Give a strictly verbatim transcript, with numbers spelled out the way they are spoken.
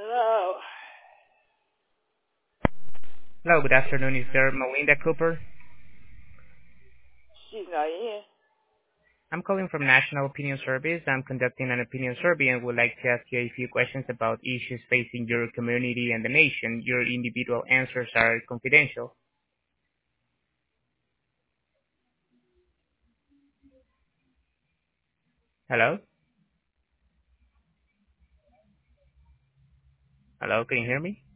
Hello. Hello, good afternoon. Is there Melinda Cooper? She's not in. I'm calling from National Opinion Service. I'm conducting an opinion survey and would like to ask you a few questions about issues facing your community and the nation. Your individual answers are confidential. Hello? Hello, can you hear me?